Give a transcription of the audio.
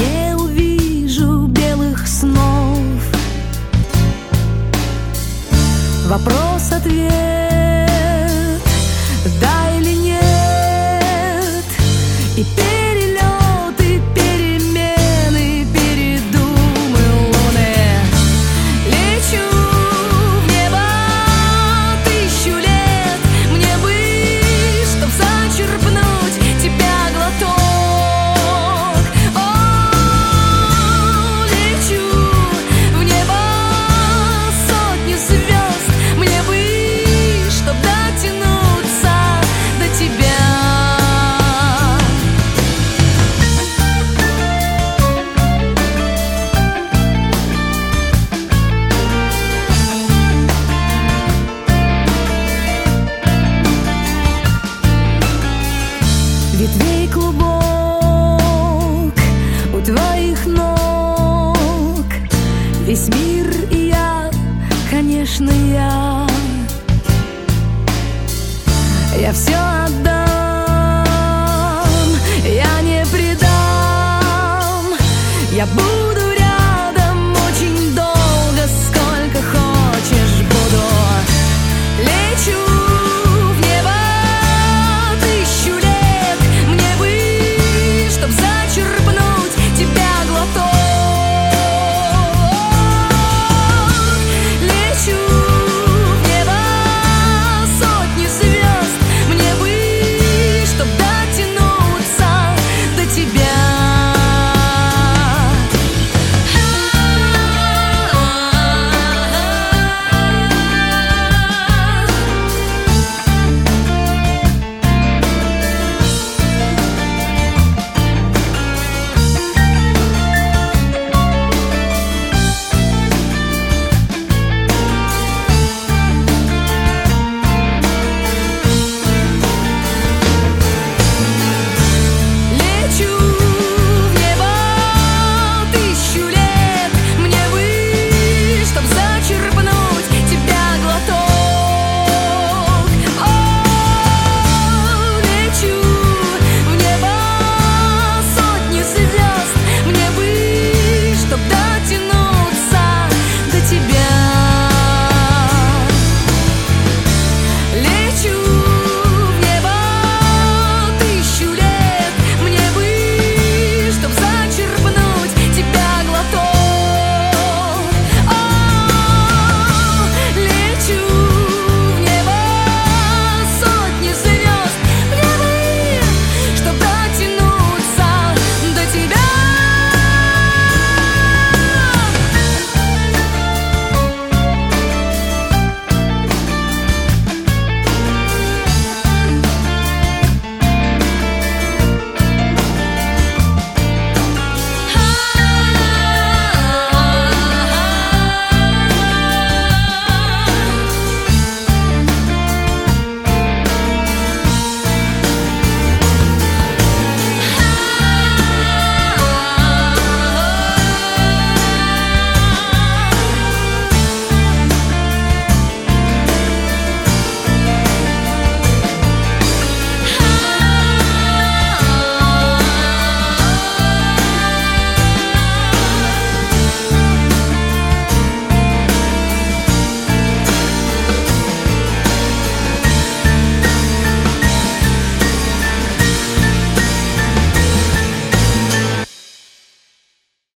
не увижу белых снов. Вопрос-ответ, да или нет, и перелеты, перемены, передумы луны. Лечу в небо 1000 лет, мне бы, чтоб зачерпнуть тебя глоток. О, лечу в небо сотни звезд, мне бы, чтоб дотянуться до тебя. Ветвей клубок у твоих ног, весь мир и я, конечно, я все отдам, я не предам, я буду